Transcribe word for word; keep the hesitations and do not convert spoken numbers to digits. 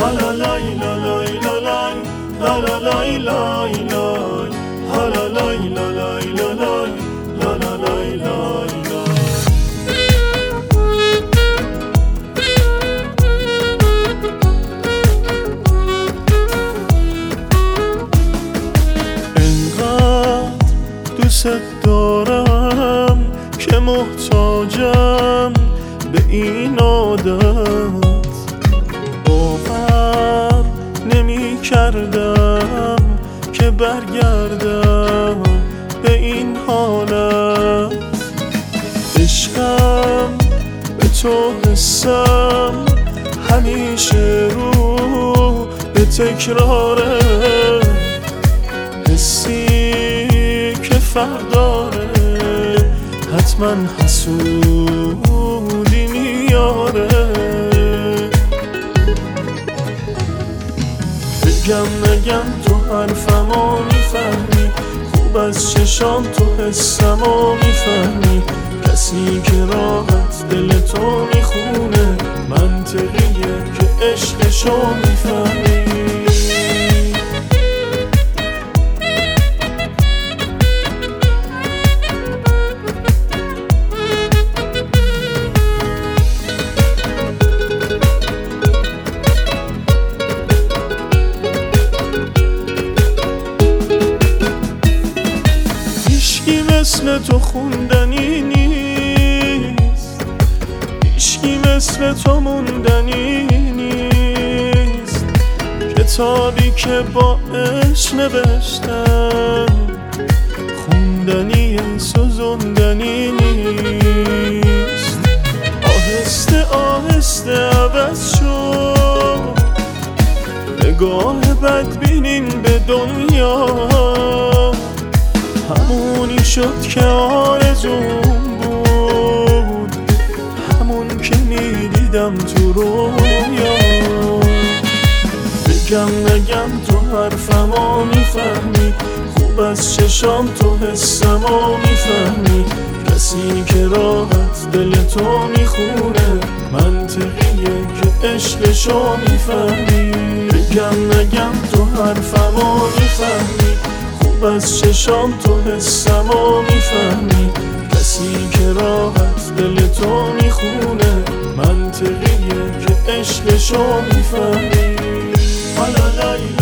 لا لا لای لا لای لا لای لا لا لای لای لای لا لا لای لا لای لا لای لا لا لای لای لای. انقدر دوست دارم که محتاجم به این عادت، باور نمی کردم که برگردم به این حالت. عشقم به تو حسم همیشه رو به تکراره، حسی که فرق داره حتما حسودی میاره. بگم نگم تو حرفمو میفهمی، خوب از چشام تو حسمو میفهمی. کسی که راحت دل تو میخونه منطقیه که عشقشو میفهمی. مثل تو خوندنی نیست، هیچکی مثل تو موندنی نیست. کتابی که با عشق نوشتم خوندنی سوزوندنی نیست. آهسته آهسته عوض شد نگاه بدبینین به دنیا، همونی شد که آرزوم بود، همون که میدیدم تو رویا. بگم نگم تو حرفمو میفهمی، خوب از چشام تو حسمو میفهمی. کسی که راحت دل تو میخونه منطقیه که عشقشو میفهمی. بگم نگم تو حرفمو میفهمی، از چشام تو حسمو میفهمی. کسی که راحت دل تو میخونه منطقیه که عشقشو میفهمی. لا لا لای